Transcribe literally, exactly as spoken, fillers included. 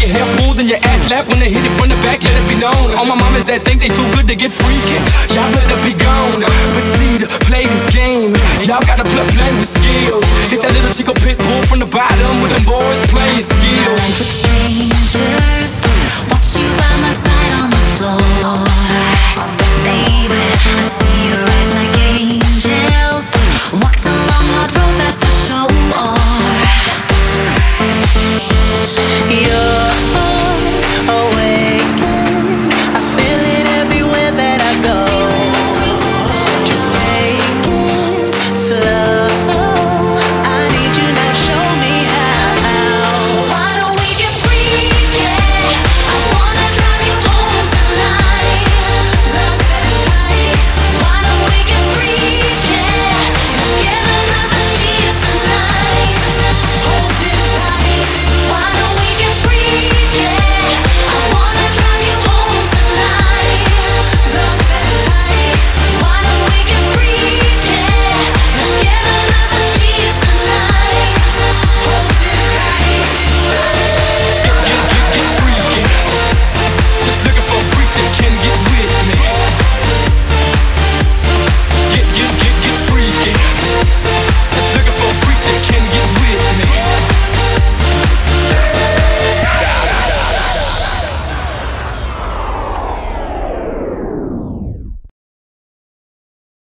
your hair pulled and your ass slapped. When they hit it from the back, let it be known. All my mamas that think they too good to get freaky, y'all better be gone. But see, to play this game, y'all gotta play, play with skills. It's that little chico pit bull from the bottom with them boys